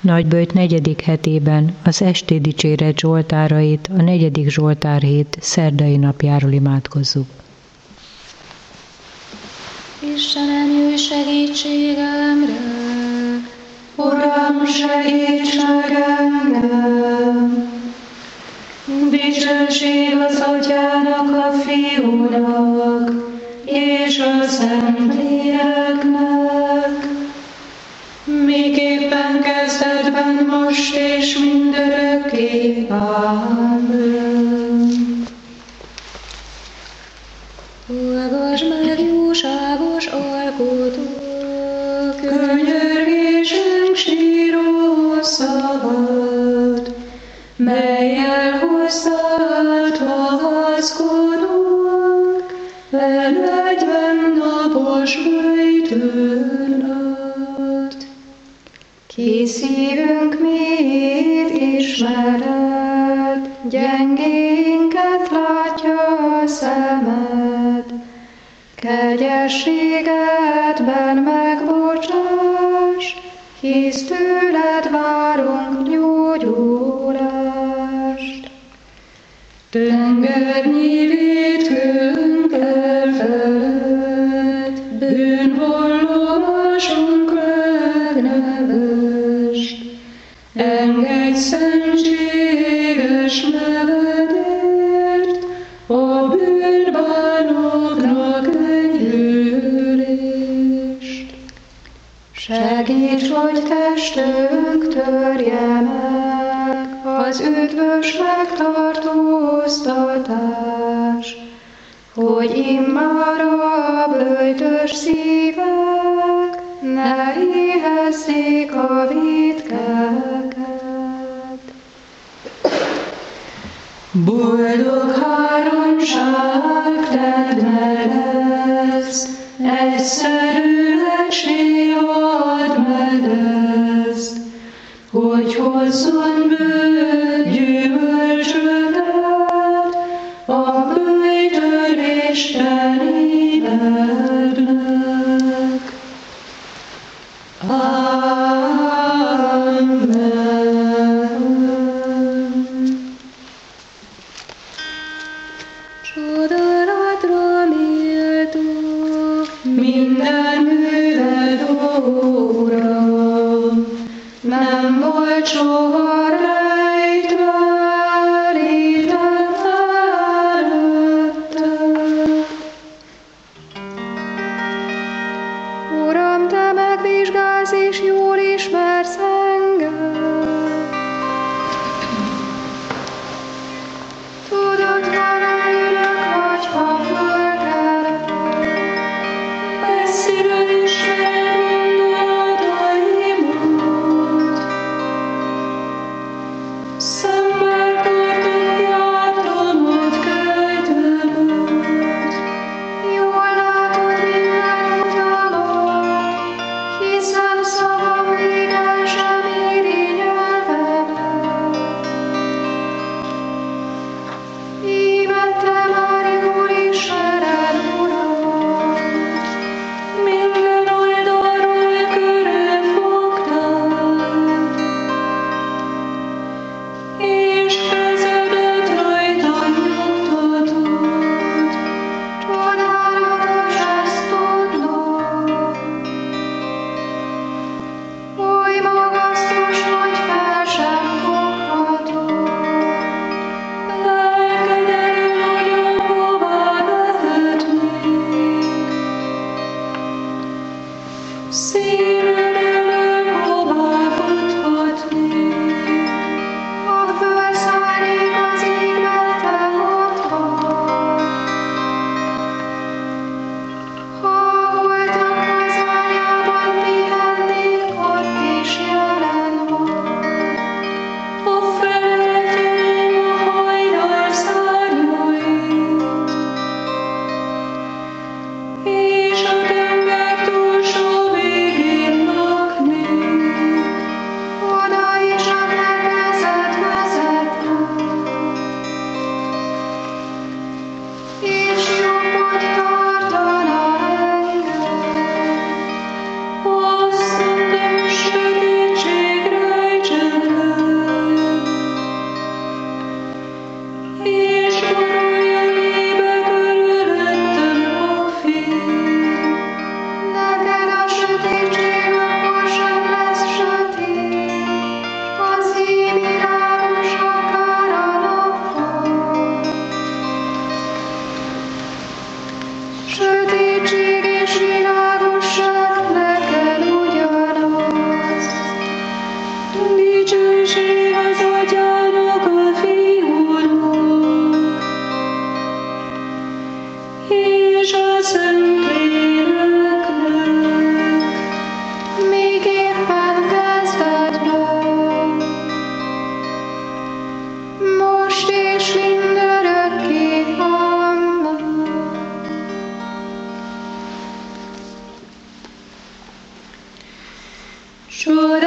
Nagyböjt 4. hetében az esti dicséret zsoltárait a 4. zsoltárhét szerdai napjáról imádkozzuk. Istenem, jöjj segítségemre! Uram, segíts meg engem! Dicsőség az Atyának, a Fiúnak, és a Szentléleknek, miképpen kezdetben, most és mindörökké. Amen. Hallgass meg, jóságos alkotó, Könyörgésünk síró szavad, mellyel hozzád hallszkodunk, elegyben napos böjtőnöd. Ki szívünk miét ismered, gyengénket látja a szemed, kegyességedben megbocsáss, hisz tőled várunk gyógyulást. Tengernyi vétkünk elfeled, bűnvallomásunk megnevest, engedj szentséges nevedért, a bűnbánóknak enyhülést. Segíts, hogy testünk törje meg az üdvös megtartóztatás, hogy immár a böjtös szívek ne éhezzék a vétkeket. Boldog háromság tedne lesz, egyszerű egység ad medezt, hogy hozzon bő gyümölcsöket a böjtő istenidednek. Amen. Csodálatra méltó, Minden műved, ó Uram, nem volt soha rejtve létem előtte. Uram, te megvizsgálsz és jól ismersz engem. Tudatlanul ülök, vagy ha fölkelek, messziről ismered gondolataimat.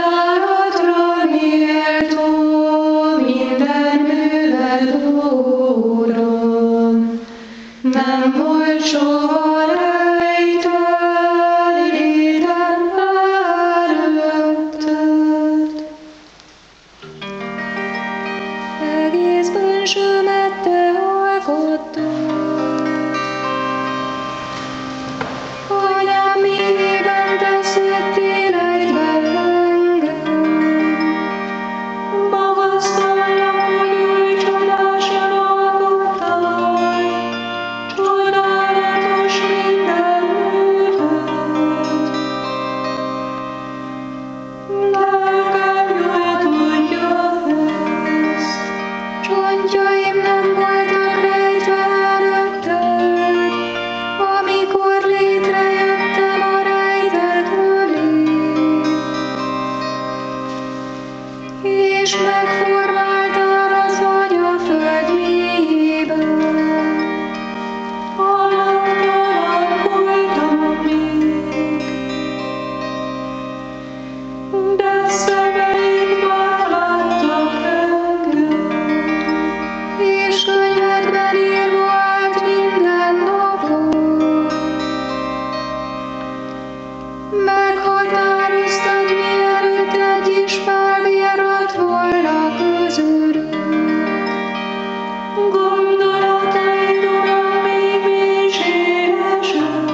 Csodálatra méltó minden műved, Uram, nem volt soha rejtve létem előtted. Egész bensőmet te alkottad, anyám méhében te születtél egyben engem. Magasztaljam, hogy oly csodásan alkottál, csodálatos minden műved. Lelkem jól tudja ezt, Csontjaim nem voltak rejtve előtted, amikor létrejöttem a rejtetlenül. És megformáltál az agyaföld mélyében. alaptalan voltam még, de szemeid már láttak engem. És könyvedben írva állt minden napon. Meghatároztad, mielőtt egy is felvirrat volna közülünk. Gondolataid, Uram, még mélységesek,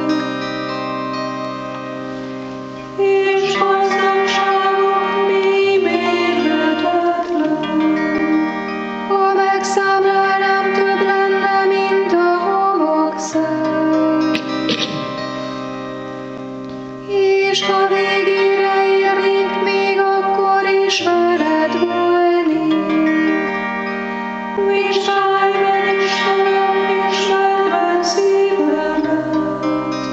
és gazdagságok mély mérhetetlen. Ha megszámlálnám, több lenne, mint a homokszál. És ha végére érnénk, még akkor is veled volnék. Vizsgálj meg, Istenem, ismerd meg szívemet.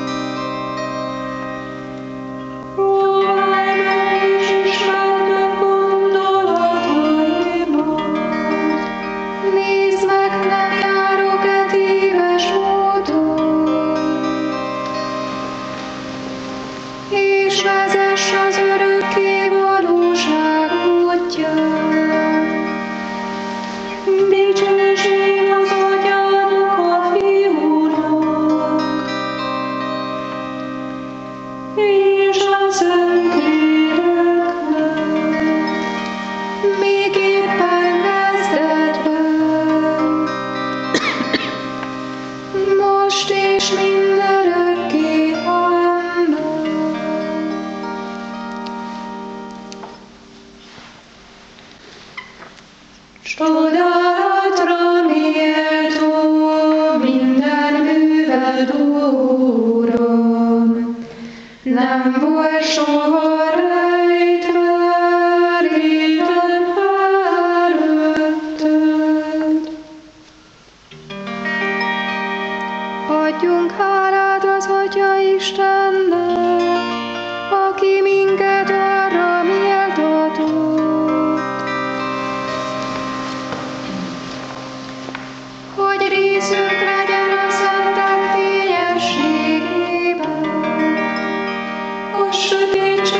Próbálj meg és ismerd meg gondolataimat. Nézd meg, nem járok-e téves úton, és vezess az örökké valóság útján. Dicsőség az Atyának, a Fiúnak, és a Szentléleknek. Még éppen kezdetben, most és mindörökké, amen. Csodálatra méltó minden műved, Uram, nem volt soha rejtve létem előtted. Adjunk hálát az Atya Istennek, aki minket arra méltatott, hogy részünk legyen a szentek fényességében. A sötétség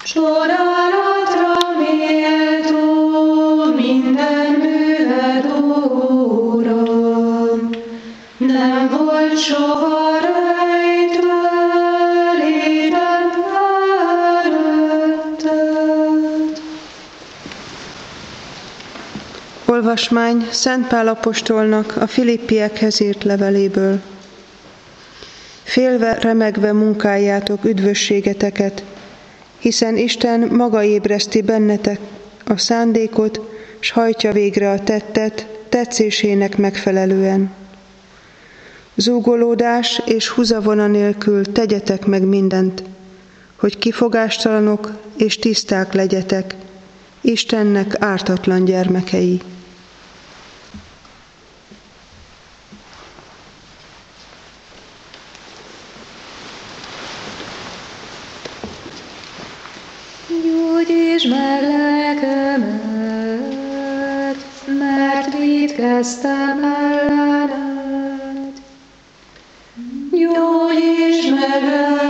Csodálatra méltó minden műved, Uram, nem volt soha rejtve léted előtted. Olvasmány Szent Pál apostolnak a Filippiekhez írt leveléből. Félve, remegve munkáljátok üdvösségeteket, hiszen Isten maga ébreszti bennetek a szándékot, s hajtja végre a tettet tetszésének megfelelően. Zúgolódás és húzavona nélkül tegyetek meg mindent, hogy kifogástalanok és tiszták legyetek, Istennek ártatlan gyermekei. Gyógyítsd meg lelkemet, mert vétkeztem ellened. Gyógyítsd meg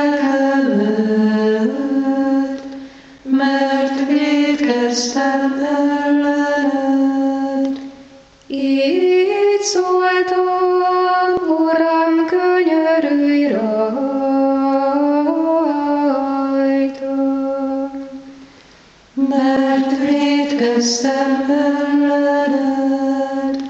lelkemet, mert vétkeztem ellened. Így szóltam, Uram, könyörülj rajtam. Mert vétkeztem ellened.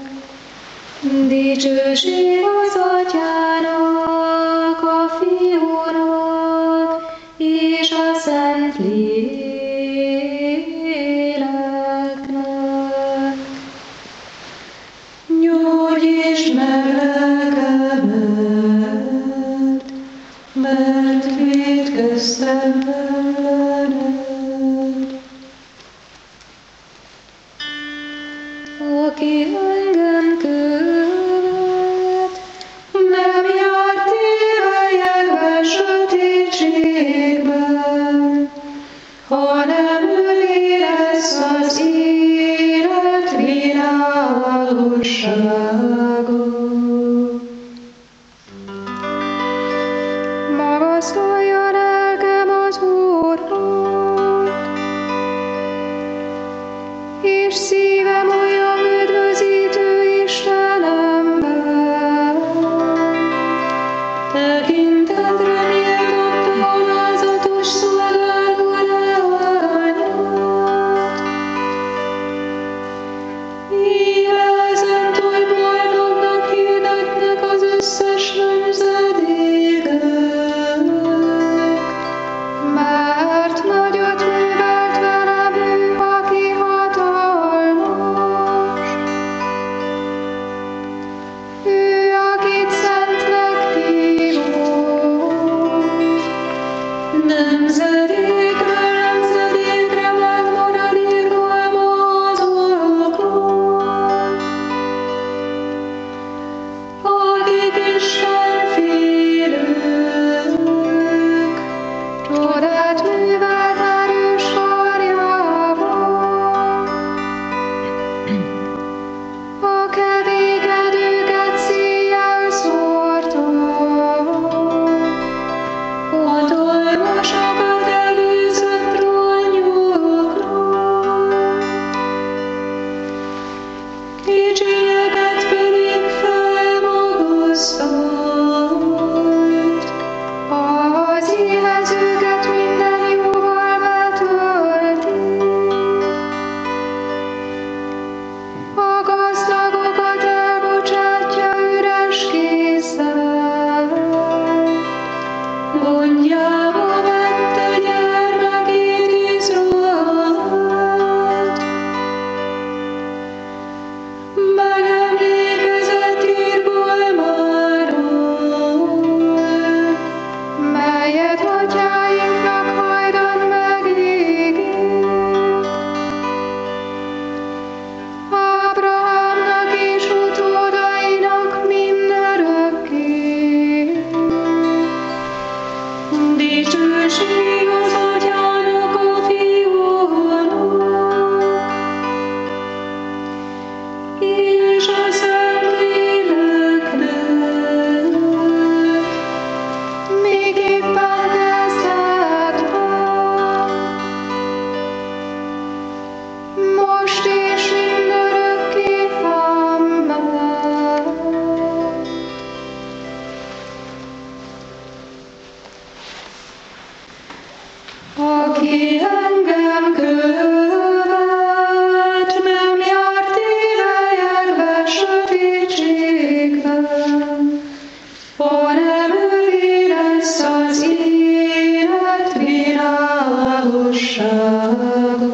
Dicsőség az Atyának, a Fiúnak és a Szent Léleknek. Gyógyítsd meg lelkemet, mert vétkeztem ellened. Aki engem követ, Nem járt tévelyekben, sötétségben, hanem övé lesz az élet világossága. magasztalja lelkem az Úrnak, és szívem olyan üdvözítő Istenemben. Tekintetre méltott alázatos szolgáló leányát. Élezen oly boldognak hirdetnek az összes nemzedékek. Mert nagyot művelt velem ő, aki hatalmas. Ő, akit szentnek hívott. Nemzedékről nemzedékre megmarad irgalma az Urakon. Akik istenfélők, Csodát művelt erős karjával. A kevékedőket széjjel szórta. hatalmasokat előzött trónjukról. Kicsinyeket pedig felmagasztalt. Az éhezőket minden jóval betölti. A gazdagokat elbocsátja üres kézzel. Gondjába vette gyermekét Izraelt. Megemlékezett irgalmáról, Melyet atyáinknak hajdan megígért. Ábrahámnak és utódainak mindörökké. dicsőség az Atyának, a Fiúnak, és a Szent Léleknek. Még éppen kezdetben, Aki engem követ, nem jár tévejekbe, sötétségben, hanem ővé lesz az élet világossága.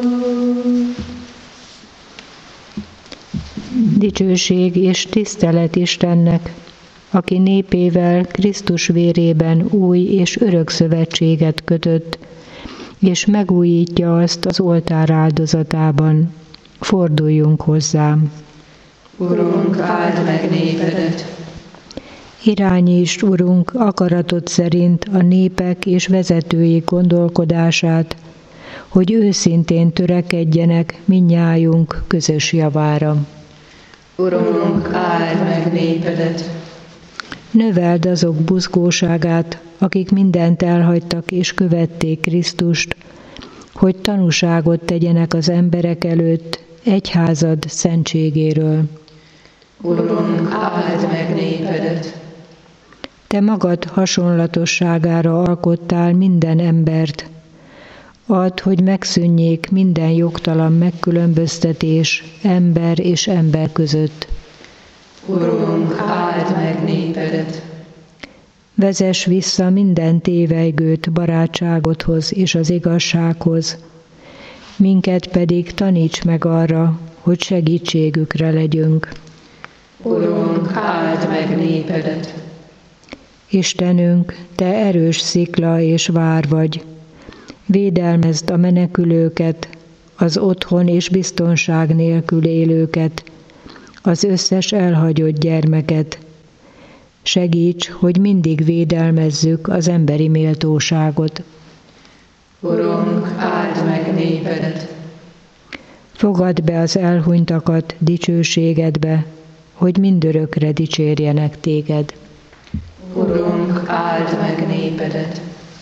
Dicsőség és tisztelet Istennek, aki népével Krisztus vérében új és örök szövetséget kötött, és megújítja azt az oltár áldozatában. Forduljunk hozzám. Urunk, áld meg népedet! Irányítsd, Urunk, akaratod szerint a népek és vezetői gondolkodását, hogy őszintén törekedjenek mindnyájunk közös javára. Urunk, áld meg népedet! Növeld azok buzgóságát, akik mindent elhagytak és követték Krisztust, hogy tanúságot tegyenek az emberek előtt egyházad szentségéről. Urunk, áld meg népedet! Te magad hasonlatosságára alkottál minden embert. Add, hogy megszűnjék minden jogtalan megkülönböztetés ember és ember között. Urunk, áld meg népedet! Vezess vissza minden tévejgőt barátságodhoz és az igazsághoz, minket pedig taníts meg arra, hogy segítségükre legyünk. Urunk, áld meg népedet! Istenünk, Te erős szikla és vár vagy, védelmezd a menekülőket, az otthon és biztonság nélkül élőket, az összes elhagyott gyermeket. Segíts, hogy mindig védelmezzük az emberi méltóságot. Urunk, áld meg népedet! Fogadd be az elhunytakat dicsőségedbe, hogy mindörökre dicsérjenek téged. Urunk, áld meg népedet!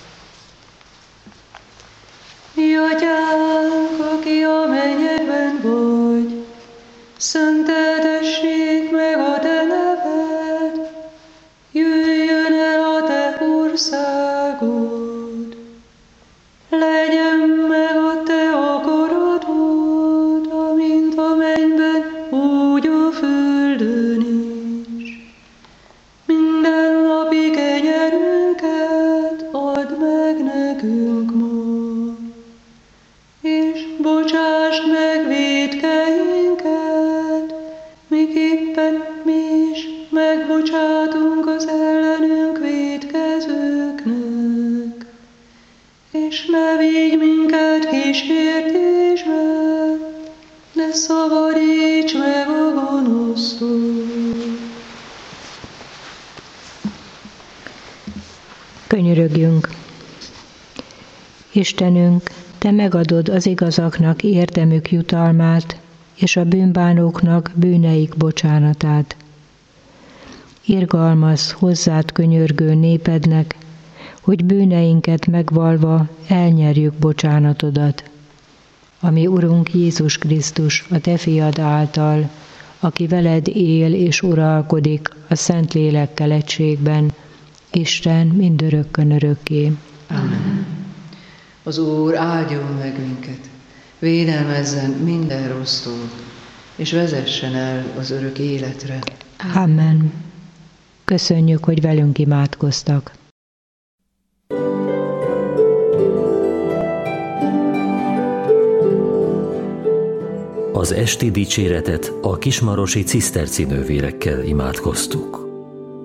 Mi atyánk, aki a mennyekben vagy, szenteltessék meg a te neved, jöjjön el a te országod, legyen meg a te akaratod, amint a mennyben, úgy a földön is. Minden napi kenyerünket add meg nekünk ma, és bocsásd meg vétkeinket, miképpen mi is megbocsátunk az ellenünk vétkezőknek. És ne vigy minket kísértésbe, de szabadíts meg a gonosztól. Könyörögjünk! Istenünk, Te megadod az igazaknak érdemük jutalmát, és a bűnbánóknak bűneik bocsánatát. Irgalmazz hozzád könyörgő népednek, hogy bűneinket megvalva elnyerjük bocsánatodat. Ami Urunk Jézus Krisztus, a Te fiad által, aki veled él és uralkodik a Szentlélekkel egységben, Isten mindörökkön örökké. Amen. Az Úr áldjon meg minket, védelmezzen minden rossztól, és vezessen el az örök életre. Amen. Köszönjük, hogy velünk imádkoztak. Az esti dicséretet a kismarosi ciszterci nővérekkel imádkoztuk.